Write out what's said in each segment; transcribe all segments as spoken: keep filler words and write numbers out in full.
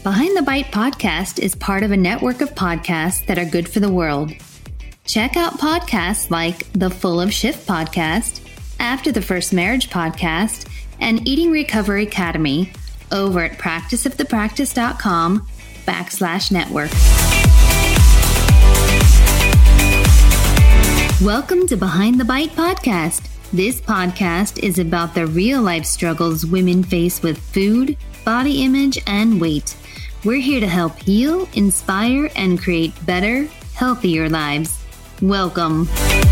Behind the Bite podcast is part of a network of podcasts that are good for the world. Check out podcasts like the Full of Shift podcast, After the First Marriage podcast, and Eating Recovery Academy over at practiceofthepractice.com backslash network. Welcome to Behind the Bite podcast. This podcast is about the real life struggles women face with food, body image, and weight. We're here to help heal, inspire, and create better, healthier lives. Welcome.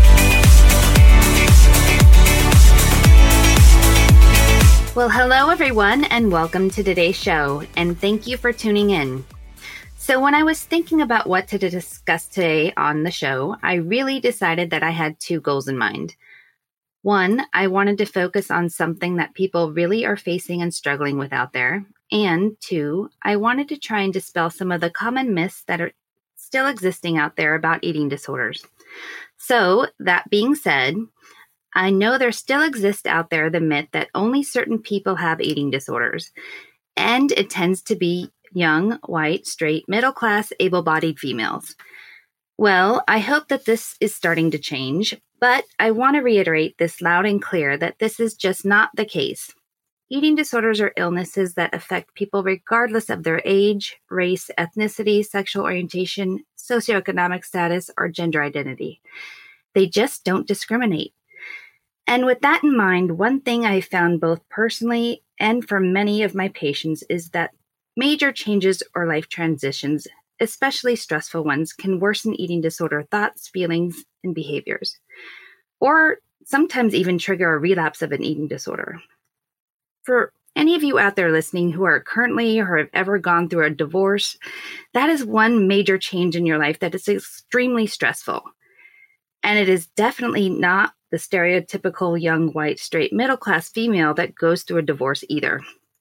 Well, hello everyone, and welcome to today's show, and thank you for tuning in. So when I was thinking about what to discuss today on the show, I really decided that I had two goals in mind. One, I wanted to focus on something that people really are facing and struggling with out there. And two, I wanted to try and dispel some of the common myths that are still existing out there about eating disorders. So that being said, I know there still exists out there the myth that only certain people have eating disorders, and it tends to be young, white, straight, middle-class, able-bodied females. Well, I hope that this is starting to change, but I want to reiterate this loud and clear that this is just not the case. Eating disorders are illnesses that affect people regardless of their age, race, ethnicity, sexual orientation, socioeconomic status, or gender identity. They just don't discriminate. And with that in mind, one thing I found both personally and for many of my patients is that major changes or life transitions, especially stressful ones, can worsen eating disorder thoughts, feelings, and behaviors, or sometimes even trigger a relapse of an eating disorder. For any of you out there listening who are currently or have ever gone through a divorce, that is one major change in your life that is extremely stressful. And it is definitely not the stereotypical young, white, straight, middle-class female that goes through a divorce either.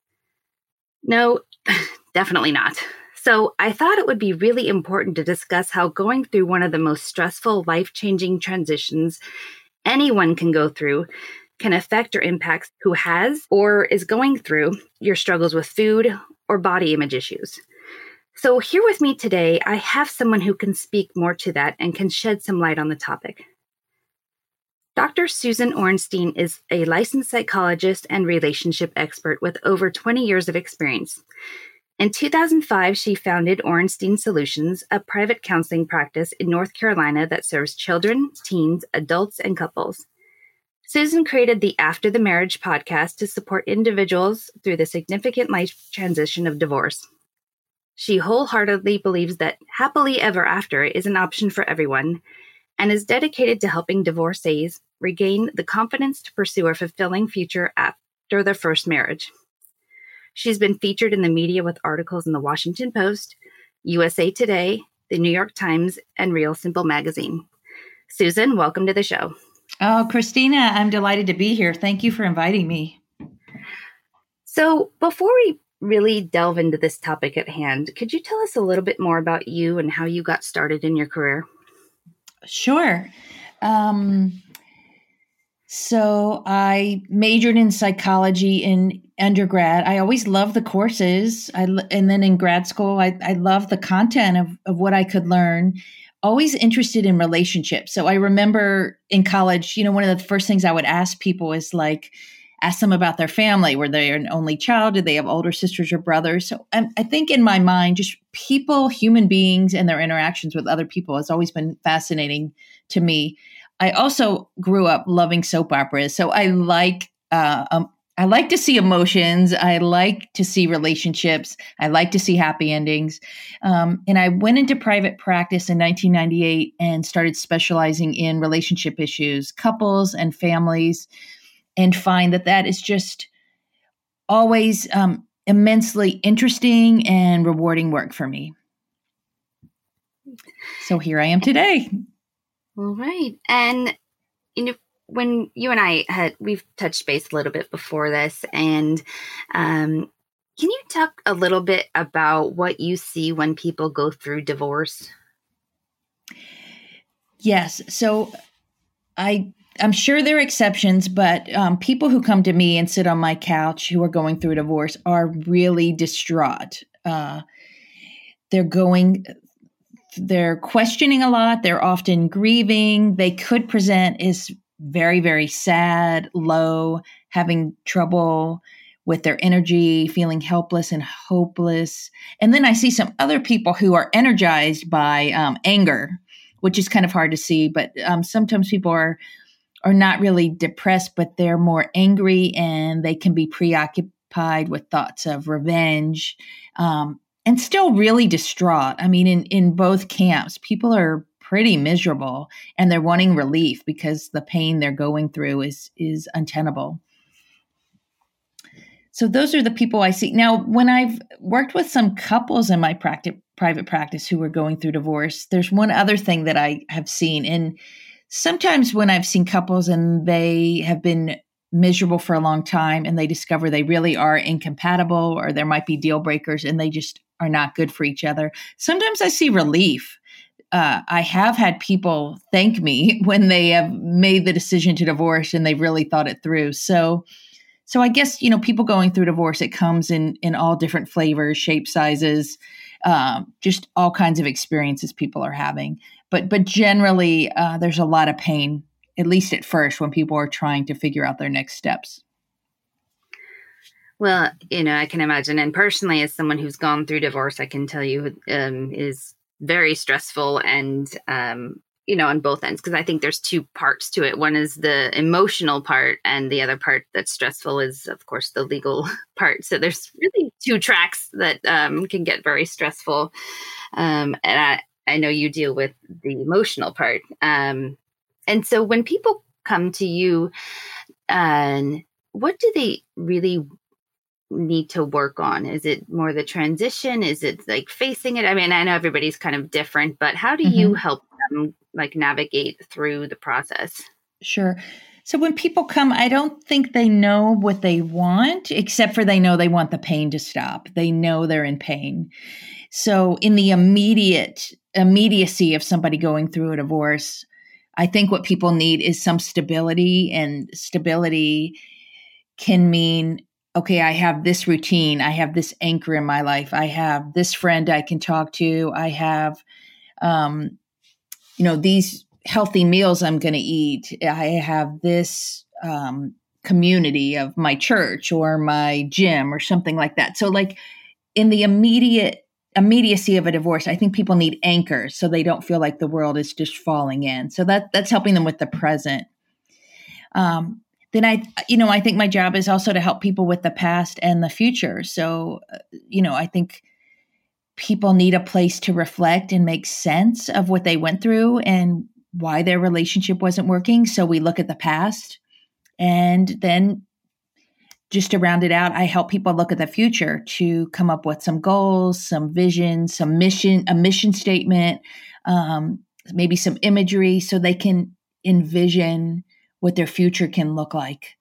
No, definitely not. So I thought it would be really important to discuss how going through one of the most stressful, life-changing transitions anyone can go through can affect or impact who has or is going through your struggles with food or body image issues. So here with me today, I have someone who can speak more to that and can shed some light on the topic. Doctor Susan Orenstein is a licensed psychologist and relationship expert with over twenty years of experience. In two thousand five, she founded Orenstein Solutions, a private counseling practice in North Carolina that serves children, teens, adults, and couples. Susan created the After the Marriage podcast to support individuals through the significant life transition of divorce. She wholeheartedly believes that happily ever after is an option for everyone and is dedicated to helping divorcees regain the confidence to pursue a fulfilling future after their first marriage. She's been featured in the media with articles in the Washington Post, U S A Today, the New York Times, and Real Simple magazine. Susan, welcome to the show. Oh, Christina, I'm delighted to be here. Thank you for inviting me. So before we really delve into this topic at hand, could you tell us a little bit more about you and how you got started in your career? Sure. Um, so I majored in psychology in undergrad. I always loved the courses. I, and then in grad school, I, I loved the content of, of what I could learn. Always interested in relationships. So I remember in college, you know, one of the first things I would ask people is like, ask them about their family. Were they an only child? Did they have older sisters or brothers? So I, I think in my mind, just people, human beings, and their interactions with other people has always been fascinating to me. I also grew up loving soap operas. So I like, uh, um, I like to see emotions. I like to see relationships. I like to see happy endings. Um, and I went into private practice in nineteen ninety-eight and started specializing in relationship issues, couples and families, and find that that is just always um, immensely interesting and rewarding work for me. So here I am today. All right. And, you know, when you and I had, we've touched base a little bit before this, and um, can you talk a little bit about what you see when people go through divorce? Yes. So I, I'm sure there are exceptions, but um, people who come to me and sit on my couch who are going through a divorce are really distraught. Uh, they're going, they're questioning a lot. They're often grieving. They could present as very, very sad, low, having trouble with their energy, feeling helpless and hopeless. And then I see some other people who are energized by um, anger, which is kind of hard to see. But um, sometimes people are are not really depressed, but they're more angry, and they can be preoccupied with thoughts of revenge, um, and still really distraught. I mean, in, in both camps, people are pretty miserable, and they're wanting relief because the pain they're going through is is untenable. So those are the people I see. Now, when I've worked with some couples in my practice, private practice who are going through divorce, there's one other thing that I have seen. And sometimes when I've seen couples and they have been miserable for a long time and they discover they really are incompatible, or there might be deal breakers and they just are not good for each other, sometimes I see relief. Uh, I have had people thank me when they have made the decision to divorce and they've really thought it through. So So I guess, you know, people going through divorce, it comes in in all different flavors, shape, sizes, um, just all kinds of experiences people are having. But but generally, uh, there's a lot of pain, at least at first, when people are trying to figure out their next steps. Well, you know, I can imagine. And personally, as someone who's gone through divorce, I can tell you um, it is very stressful and um you know, on both ends, because I think there's two parts to it. One is the emotional part, and the other part that's stressful is, of course, the legal part. So there's really two tracks that um, can get very stressful. Um, and I, I know you deal with the emotional part. Um, and so when people come to you, uh, what do they really need to work on? Is it more the transition? Is it like facing it? I mean, I know everybody's kind of different, but how do mm-hmm. you help them like navigate through the process? Sure. So when people come, I don't think they know what they want, except for they know they want the pain to stop. They know they're in pain. So in the immediate immediacy of somebody going through a divorce, I think what people need is some stability, and stability can mean, okay, I have this routine. I have this anchor in my life. I have this friend I can talk to. I have, um, you know, these healthy meals I'm going to eat. I have this um, community of my church or my gym or something like that. So like in the immediate immediacy of a divorce, I think people need anchors so they don't feel like the world is just falling in. So that that's helping them with the present. Um, Then I, you know, I think my job is also to help people with the past and the future. So, you know, I think people need a place to reflect and make sense of what they went through and why their relationship wasn't working. So we look at the past, and then just to round it out, I help people look at the future to come up with some goals, some vision, some mission, a mission statement, um, maybe some imagery so they can envision what their future can look like.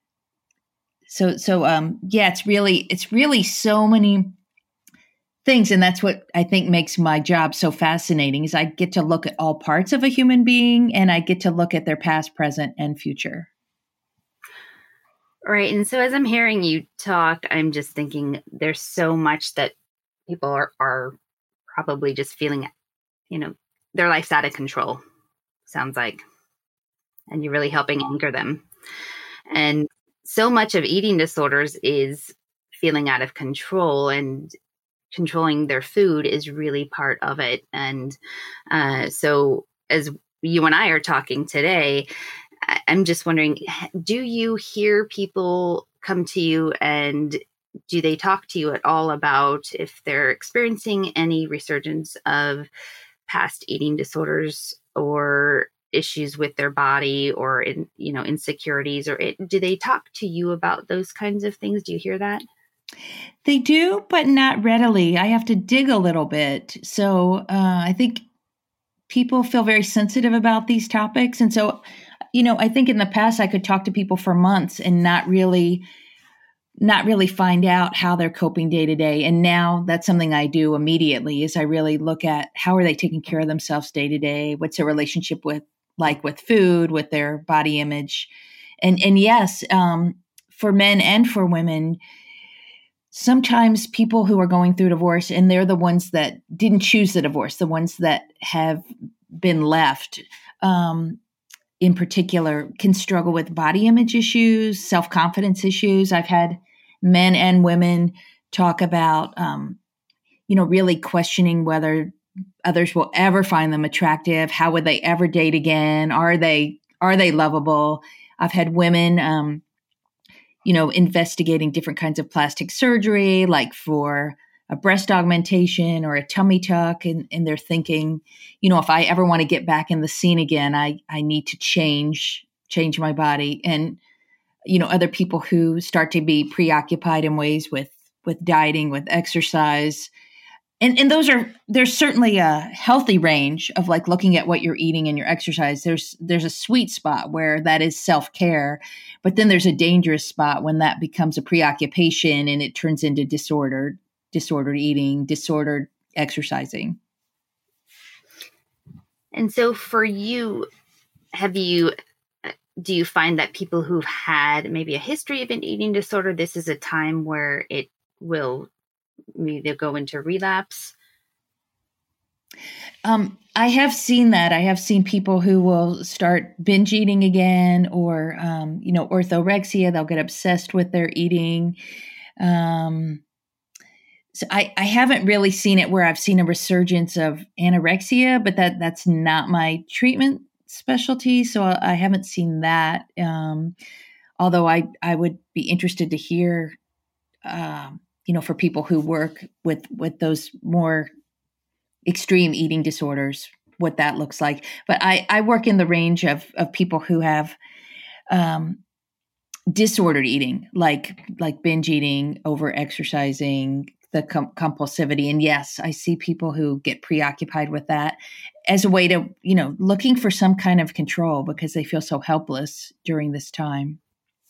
So, so, um, yeah, it's really, it's really so many things. And that's what I think makes my job so fascinating is I get to look at all parts of a human being, and I get to look at their past, present, and future. Right. And so as I'm hearing you talk, I'm just thinking there's so much that people are, are probably just feeling, you know, their life's out of control, sounds like. And you're really helping anchor them. And so much of eating disorders is feeling out of control, and controlling their food is really part of it. And uh, so as you and I are talking today, I'm just wondering, do you hear people come to you, and do they talk to you at all about if they're experiencing any resurgence of past eating disorders or issues with their body, or in, you know, insecurities, or it, do they talk to you about those kinds of things? Do you hear that? They do, but not readily. I have to dig a little bit. So uh, I think people feel very sensitive about these topics. And so, you know, I think in the past I could talk to people for months and not really not really find out how they're coping day to day. And now that's something I do immediately is I really look at how are they taking care of themselves day to day? What's their relationship with like with food, with their body image? And and yes, um, for men and for women, sometimes people who are going through divorce, and they're the ones that didn't choose the divorce, the ones that have been left, um, in particular, can struggle with body image issues, self-confidence issues. I've had men and women talk about, um, you know, really questioning whether others will ever find them attractive. How would they ever date again? Are they, are they lovable? I've had women, um, you know, investigating different kinds of plastic surgery, like for a breast augmentation or a tummy tuck. And, and they're thinking, you know, if I ever want to get back in the scene again, I, I need to change, change my body. And, you know, other people who start to be preoccupied in ways with, with dieting, with exercise. And and those are, there's certainly a healthy range of like looking at what you're eating and your exercise. There's there's a sweet spot where that is self-care, but then there's a dangerous spot when that becomes a preoccupation and it turns into disordered, disordered eating, disordered exercising. And so for you, have you, do you find that people who've had maybe a history of an eating disorder, this is a time where it will either go into relapse? Um, I have seen that. I have seen people who will start binge eating again, or, um, you know, orthorexia. They'll get obsessed with their eating. Um, so I, I haven't really seen it where I've seen a resurgence of anorexia, but that that's not my treatment specialty. So I, I haven't seen that. Um, although I, I would be interested to hear, um, you know, for people who work with, with those more extreme eating disorders, what that looks like. But I, I work in the range of, of people who have um, disordered eating, like, like binge eating, over exercising, the com- compulsivity. And yes, I see people who get preoccupied with that as a way to, you know, looking for some kind of control because they feel so helpless during this time.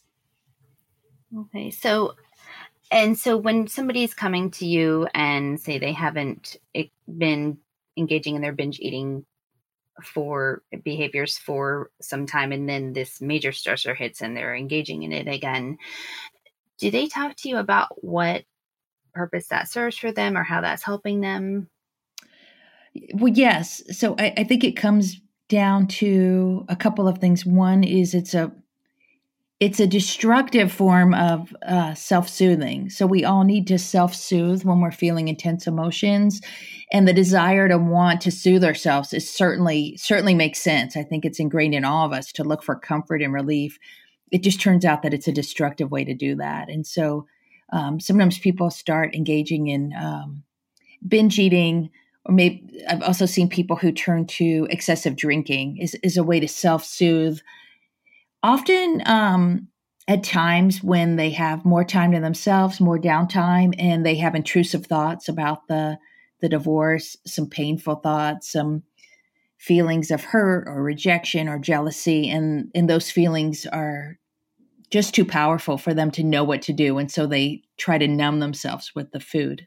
Okay. So, And so when somebody's coming to you and say they haven't been engaging in their binge eating for behaviors for some time, and then this major stressor hits and they're engaging in it again, do they talk to you about what purpose that serves for them or how that's helping them? Well, yes. So I, I think it comes down to a couple of things. One is it's a It's a destructive form of uh, self-soothing. So we all need to self-soothe when we're feeling intense emotions. And the desire to want to soothe ourselves is certainly, certainly makes sense. I think it's ingrained in all of us to look for comfort and relief. It just turns out that it's a destructive way to do that. And so um, sometimes people start engaging in um, binge eating, or maybe I've also seen people who turn to excessive drinking is, is a way to self-soothe. Often um, at times when they have more time to themselves, more downtime, and they have intrusive thoughts about the, the divorce, some painful thoughts, some feelings of hurt or rejection or jealousy. And, and those feelings are just too powerful for them to know what to do. And so they try to numb themselves with the food.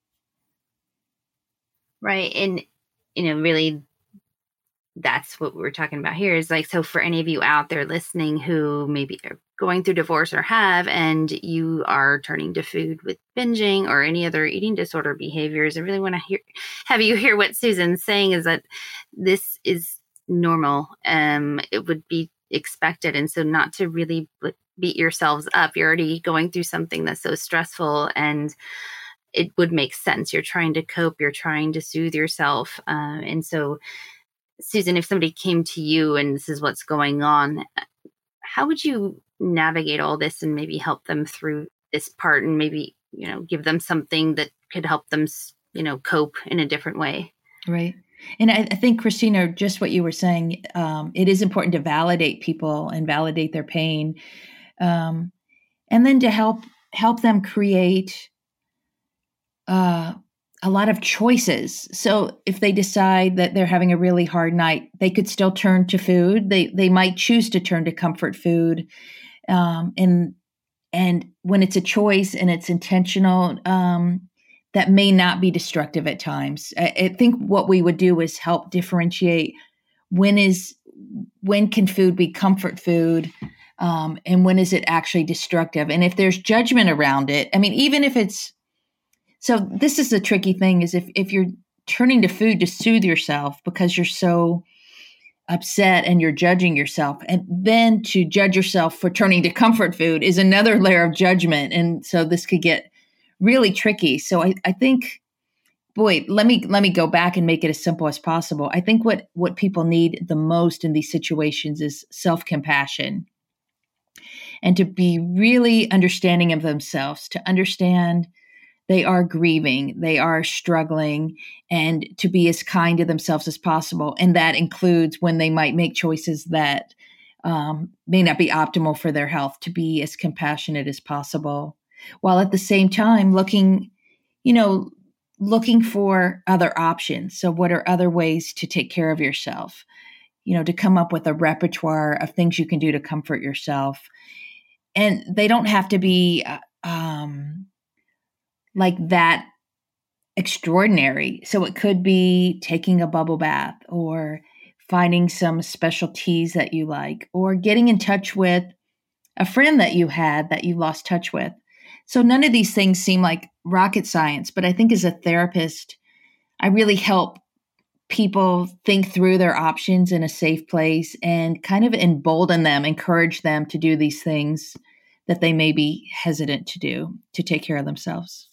Right. And, you know, really, that's what we're talking about here is like, so for any of you out there listening who maybe are going through divorce or have, and you are turning to food with binging or any other eating disorder behaviors, I really want to hear, have you hear what Susan's saying is that this is normal. Um, it would be expected. And so not to really beat yourselves up. You're already going through something that's so stressful, and it would make sense. You're trying to cope. You're trying to soothe yourself. Uh, and so Susan, if somebody came to you and this is what's going on, how would you navigate all this and maybe help them through this part and maybe, you know, give them something that could help them, you know, cope in a different way? Right. And I, I think, Christina, just what you were saying, um, it is important to validate people and validate their pain. Um, and then to help, help them create uh, a lot of choices. So if they decide that they're having a really hard night, they could still turn to food. They they might choose to turn to comfort food. Um, and and when it's a choice and it's intentional, um, that may not be destructive at times. I, I think what we would do is help differentiate when is when can food be comfort food, Um, and when is it actually destructive? And if there's judgment around it, I mean, even if it's, so this is the tricky thing is if, if you're turning to food to soothe yourself because you're so upset and you're judging yourself, and then to judge yourself for turning to comfort food is another layer of judgment. And so this could get really tricky. So I, I think, boy, let me, let me go back and make it as simple as possible. I think what, what people need the most in these situations is self-compassion. And to be really understanding of themselves, to understand they are grieving, they are struggling, and to be as kind to themselves as possible. And that includes when they might make choices that um, may not be optimal for their health, to be as compassionate as possible, while at the same time looking, you know, looking for other options. So what are other ways to take care of yourself? You know, to come up with a repertoire of things you can do to comfort yourself. And they don't have to be uh, um, like that extraordinary. So it could be taking a bubble bath or finding some special teas that you like or getting in touch with a friend that you had that you lost touch with. So none of these things seem like rocket science, but I think as a therapist, I really help people think through their options in a safe place and kind of embolden them, encourage them to do these things that they may be hesitant to do to take care of themselves.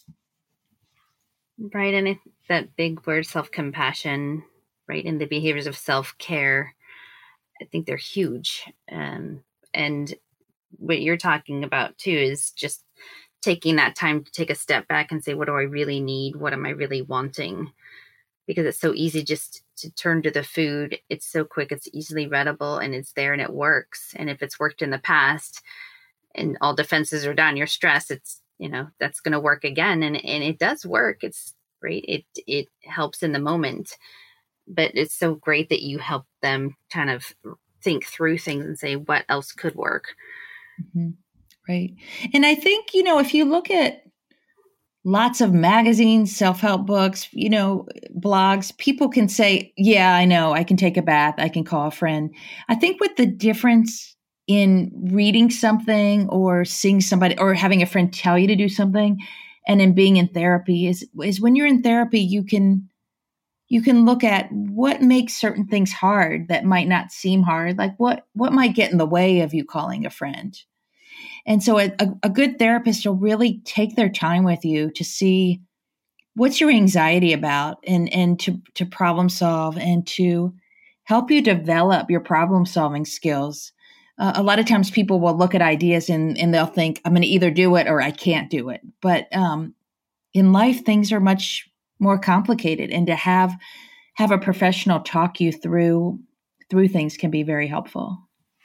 Right. And it, that big word, self-compassion, right, and the behaviors of self-care, I think they're huge. Um, and what you're talking about too is just taking that time to take a step back and say, what do I really need? What am I really wanting? Because it's so easy just to turn to the food. It's so quick, it's easily readable, and it's there and it works. And if it's worked in the past and all defenses are down, you're stressed, it's, you know, that's going to work again. And, and it does work. It's great. It, it helps in the moment, but it's so great that you help them kind of think through things and say, what else could work? Mm-hmm. Right. And I think, you know, if you look at lots of magazines, self-help books, you know, blogs, people can say, yeah, I know, I can take a bath, I can call a friend. I think what the difference in reading something or seeing somebody or having a friend tell you to do something and in being in therapy is, is when you're in therapy, you can, you can look at what makes certain things hard that might not seem hard. Like what, what might get in the way of you calling a friend? And so a, a good therapist will really take their time with you to see what's your anxiety about and, and to, to problem solve and to help you develop your problem solving skills. Uh, a lot of times people will look at ideas and, and they'll think, I'm going to either do it or I can't do it. But um, in life, things are much more complicated. And to have have a professional talk you through through things can be very helpful.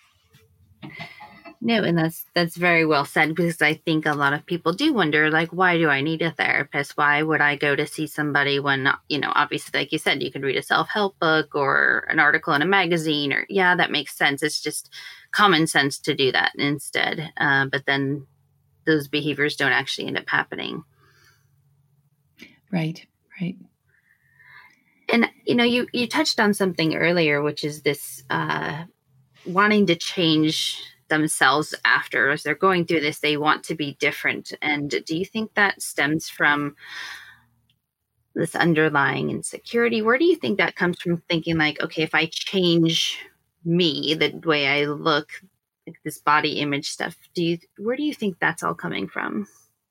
No, and that's that's very well said, because I think a lot of people do wonder, like, why do I need a therapist? Why would I go to see somebody when, you know, obviously, like you said, you could read a self-help book or an article in a magazine, or, yeah, that makes sense. It's just common sense to do that instead. Uh, but then those behaviors don't actually end up happening. Right, right. And, you know, you, you touched on something earlier, which is this uh, wanting to change themselves after, as they're going through this, they want to be different. And do you think that stems from this underlying insecurity? Where do you think that comes from, thinking like, okay, if I change me, the way I look, like this body image stuff, do you, where do you think that's all coming from?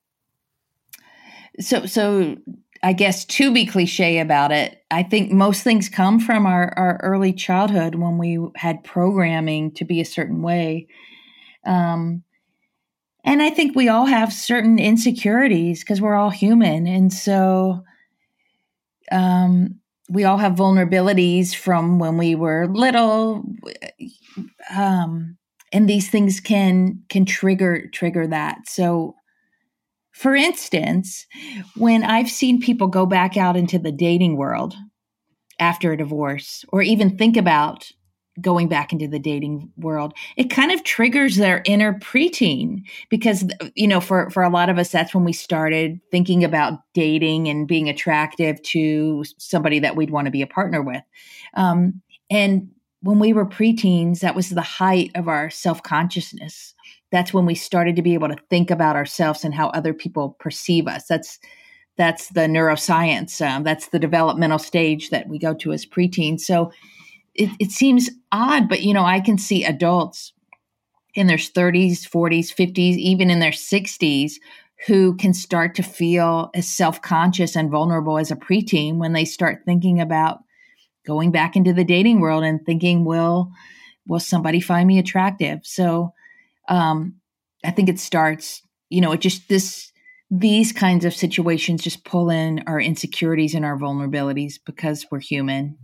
So, so I guess to be cliche about it, I think most things come from our, our early childhood when we had programming to be a certain way. Um, and I think we all have certain insecurities because we're all human. And so um, we all have vulnerabilities from when we were little. Um, and these things can can trigger trigger that. So for instance, when I've seen people go back out into the dating world after a divorce, or even think about going back into the dating world, it kind of triggers their inner preteen, because, you know, for, for a lot of us, that's when we started thinking about dating and being attractive to somebody that we'd want to be a partner with. Um, and when we were preteens, that was the height of our self-consciousness. That's when we started to be able to think about ourselves and how other people perceive us. That's that's the neuroscience. Um, that's the developmental stage that we go to as preteens. So it, it seems odd, but, you know, I can see adults in their thirties, forties, fifties, even in their sixties, who can start to feel as self-conscious and vulnerable as a preteen when they start thinking about going back into the dating world and thinking, will, will somebody find me attractive? So um, I think it starts, you know, it just, this, these kinds of situations just pull in our insecurities and our vulnerabilities because we're human.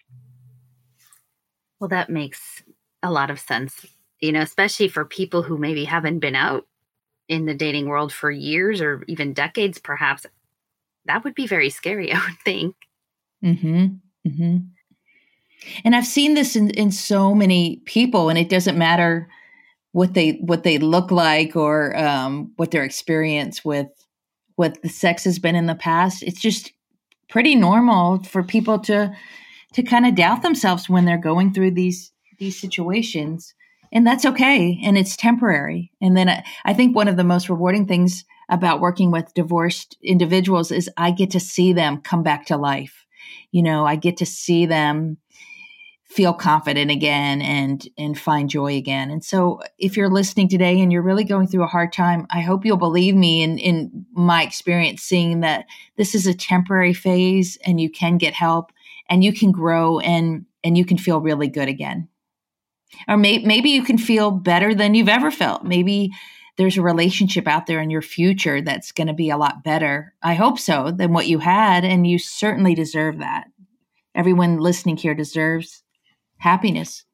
Well, that makes a lot of sense, you know, especially for people who maybe haven't been out in the dating world for years or even decades, perhaps. That would be very scary, I would think. Mm-hmm. Mm-hmm. And I've seen this in, in so many people, and it doesn't matter what they what they look like or um, what their experience with what the sex has been in the past. It's just pretty normal for people to to kind of doubt themselves when they're going through these these situations, and that's okay, and it's temporary. And then I, I think one of the most rewarding things about working with divorced individuals is I get to see them come back to life. You know, I get to see them feel confident again and and find joy again. And so if you're listening today and you're really going through a hard time, I hope you'll believe me in, in my experience, seeing that this is a temporary phase and you can get help and you can grow and and you can feel really good again. Or may, maybe you can feel better than you've ever felt. Maybe there's a relationship out there in your future that's going to be a lot better. I hope so, than what you had, and you certainly deserve that. Everyone listening here deserves happiness.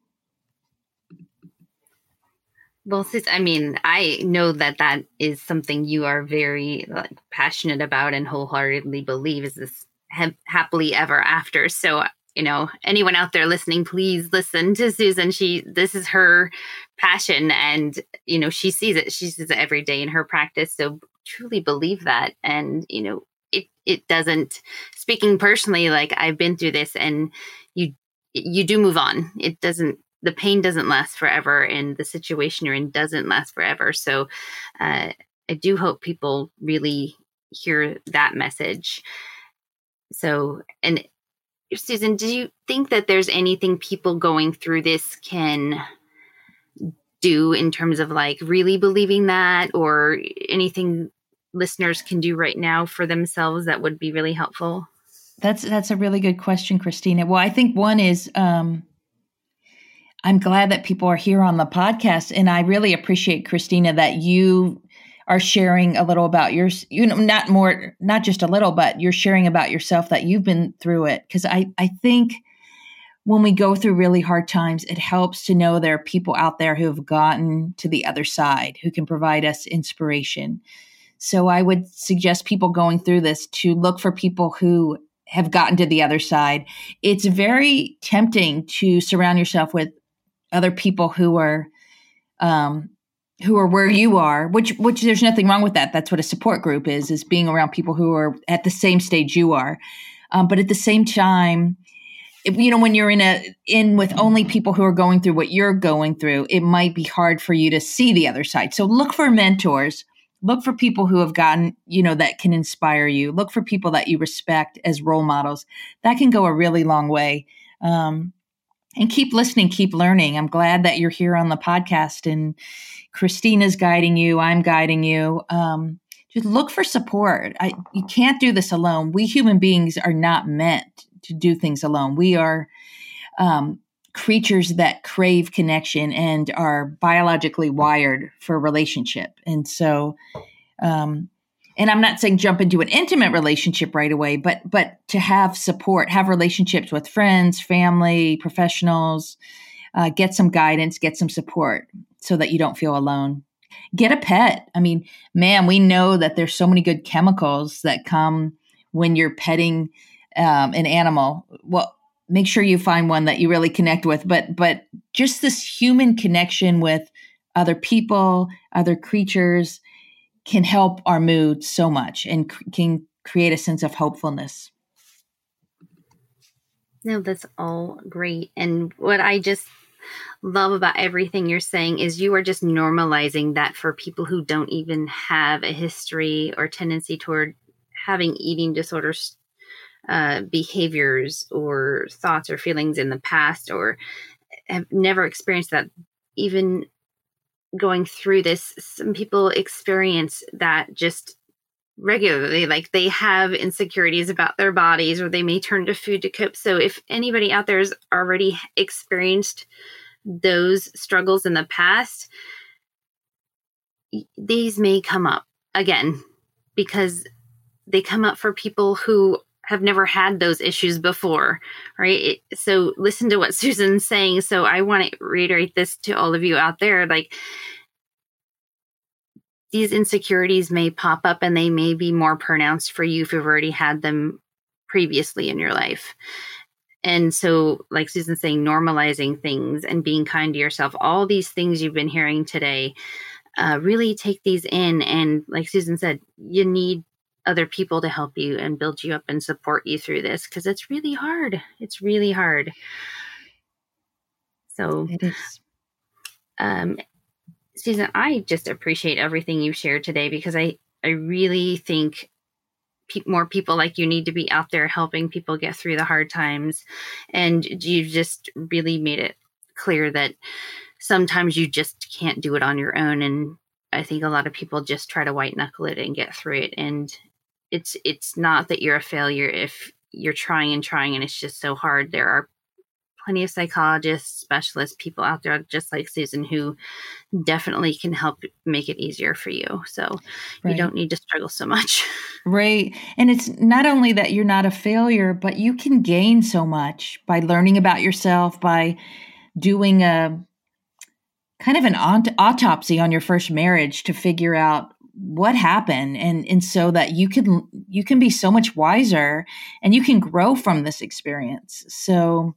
Well, sis, I mean, I know that that is something you are very like, passionate about and wholeheartedly believe is this ha- happily ever after. So, you know, anyone out there listening, please listen to Susan. She, this is her passion, and, you know, she sees it. She sees it every day in her practice. So truly believe that. And, you know, it, it doesn't, speaking personally, like I've been through this, and you, you do move on. It doesn't, the pain doesn't last forever, and the situation you're in doesn't last forever. So uh, I do hope people really hear that message. So, and Susan, do you think that there's anything people going through this can do in terms of like really believing that, or anything listeners can do right now for themselves that would be really helpful? That's, that's a really good question, Christina. Well, I think one is, um, I'm glad that people are here on the podcast, and I really appreciate, Christina, that you are sharing a little about yours, you know, not more, not just a little, but you're sharing about yourself, that you've been through it. Because I, I think when we go through really hard times, it helps to know there are people out there who have gotten to the other side, who can provide us inspiration. So I would suggest people going through this to look for people who have gotten to the other side. It's very tempting to surround yourself with other people who are, um, who are where you are, which, which there's nothing wrong with that. That's what a support group is, is being around people who are at the same stage you are. Um, but at the same time, if, you know, when you're in a, in with only people who are going through what you're going through, it might be hard for you to see the other side. So look for mentors, look for people who have gotten, you know, that can inspire you. Look for people that you respect as role models. That can go a really long way. Um, And keep listening, keep learning. I'm glad that you're here on the podcast, and Christina's guiding you. I'm guiding you. Um, just look for support. I, you can't do this alone. We human beings are not meant to do things alone. We are um, creatures that crave connection and are biologically wired for relationship. And so, um, and I'm not saying jump into an intimate relationship right away, but but to have support, have relationships with friends, family, professionals, uh, get some guidance, get some support so that you don't feel alone. Get a pet. I mean, man, we know that there's so many good chemicals that come when you're petting um, an animal. Well, make sure you find one that you really connect with, but but just this human connection with other people, other creatures, can help our mood so much and c- can create a sense of hopefulness. No, that's all great. And what I just love about everything you're saying is you are just normalizing that for people who don't even have a history or tendency toward having eating disorders, uh, behaviors or thoughts or feelings in the past, or have never experienced that. Even going through this, some people experience that just regularly, like they have insecurities about their bodies, or they may turn to food to cope. So if anybody out there has already experienced those struggles in the past, these may come up again because they come up for people who have never had those issues before, right? It, so listen to what Susan's saying. So I want to reiterate this to all of you out there. Like, these insecurities may pop up and they may be more pronounced for you if you've already had them previously in your life. And so, like Susan's saying, normalizing things and being kind to yourself, all these things you've been hearing today, uh, really take these in. And like Susan said, you need other people to help you and build you up and support you through this, because it's really hard. It's really hard. So It is. Um, Susan, I just appreciate everything you shared today, because I, I really think pe- more people like you need to be out there helping people get through the hard times. And you just really made it clear that sometimes you just can't do it on your own. And I think a lot of people just try to white knuckle it and get through it. And it's it's not that you're a failure if you're trying and trying and it's just so hard. There are plenty of psychologists, specialists, people out there just like Susan who definitely can help make it easier for you. So Right. you don't need to struggle so much. Right. And it's not only that you're not a failure, but you can gain so much by learning about yourself, by doing a kind of an aut- autopsy on your first marriage to figure out what happened, and and so that you can you can be so much wiser and you can grow from this experience. So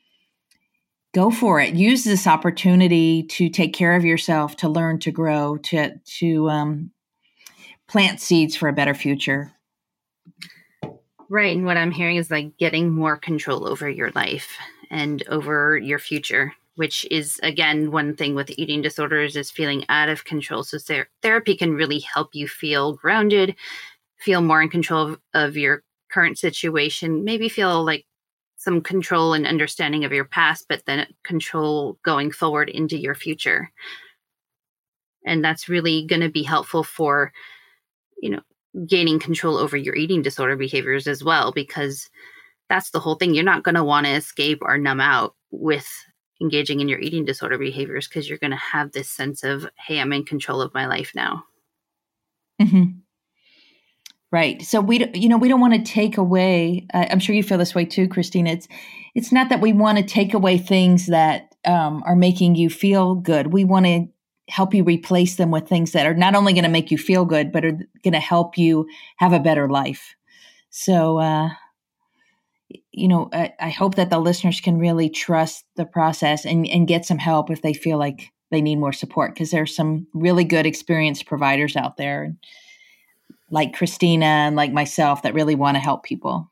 go for it. Use this opportunity to take care of yourself, to learn, to grow, to to um, plant seeds for a better future. Right. And what I'm hearing is like getting more control over your life and over your future, which is, again, one thing with eating disorders is feeling out of control. So ther- therapy can really help you feel grounded, feel more in control of, of your current situation, maybe feel like some control and understanding of your past, but then control going forward into your future. And that's really going to be helpful for, you know, gaining control over your eating disorder behaviors as well, because that's the whole thing. You're not going to want to escape or numb out with engaging in your eating disorder behaviors, because you're going to have this sense of, hey, I'm in control of my life now. Mm-hmm. Right. So we, you know, we don't want to take away. Uh, I'm sure you feel this way too, Christine. It's, it's not that we want to take away things that um, are making you feel good. We want to help you replace them with things that are not only going to make you feel good, but are going to help you have a better life. So, uh, you know, I, I hope that the listeners can really trust the process and, and get some help if they feel like they need more support, because there's some really good experienced providers out there, like Christina and like myself, that really want to help people.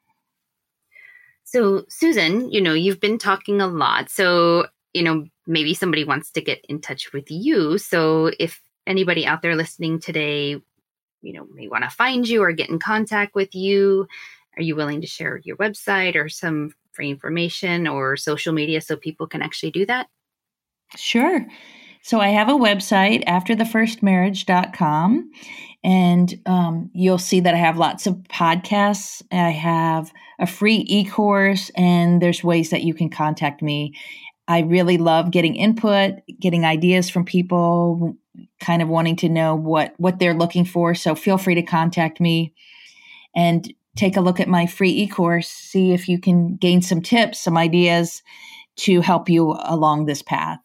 So, Susan, you know, you've been talking a lot. So, you know, maybe somebody wants to get in touch with you. So if anybody out there listening today, you know, may want to find you or get in contact with you, are you willing to share your website or some free information or social media so people can actually do that? Sure. So I have a website, after the first marriage dot com, and um, you'll see that I have lots of podcasts. I have a free e-course, and there's ways that you can contact me. I really love getting input, getting ideas from people, kind of wanting to know what, what they're looking for. So feel free to contact me and take a look at my free e-course, see if you can gain some tips, some ideas to help you along this path.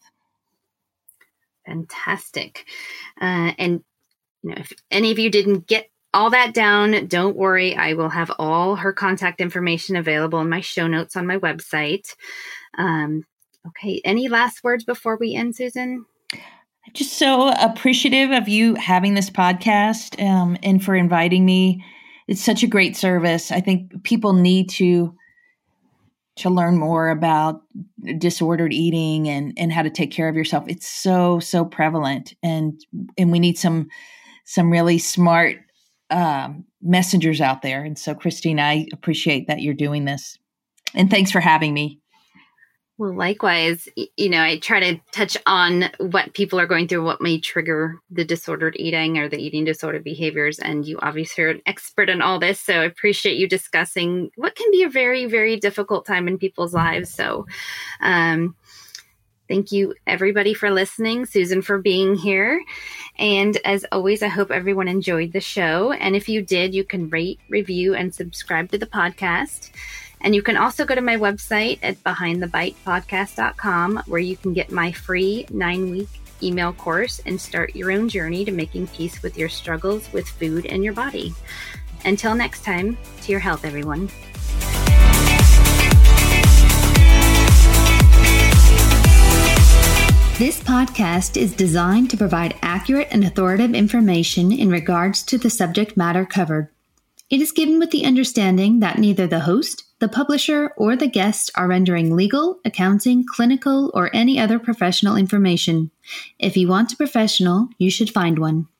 Fantastic. Uh, and you know, if any of you didn't get all that down, don't worry. I will have all her contact information available in my show notes on my website. Um, okay. Any last words before we end, Susan? Just so appreciative of you having this podcast um, and for inviting me. It's such a great service. I think people need to to learn more about disordered eating and, and how to take care of yourself. It's so, so prevalent. And, and we need some, some really smart um, messengers out there. And so, Christine, I appreciate that you're doing this. And thanks for having me. Well, likewise, you know, I try to touch on what people are going through, what may trigger the disordered eating or the eating disorder behaviors. And you obviously are an expert in all this. So I appreciate you discussing what can be a very, very difficult time in people's lives. So um, thank you, everybody, for listening. Susan, for being here. And as always, I hope everyone enjoyed the show. And if you did, you can rate, review, and subscribe to the podcast. And you can also go to my website at behind the bite podcast dot com, where you can get my free nine-week email course and start your own journey to making peace with your struggles with food and your body. Until next time, to your health, everyone. This podcast is designed to provide accurate and authoritative information in regards to the subject matter covered. It is given with the understanding that neither the host, the publisher, or the guest are rendering legal, accounting, clinical, or any other professional information. If you want a professional, you should find one.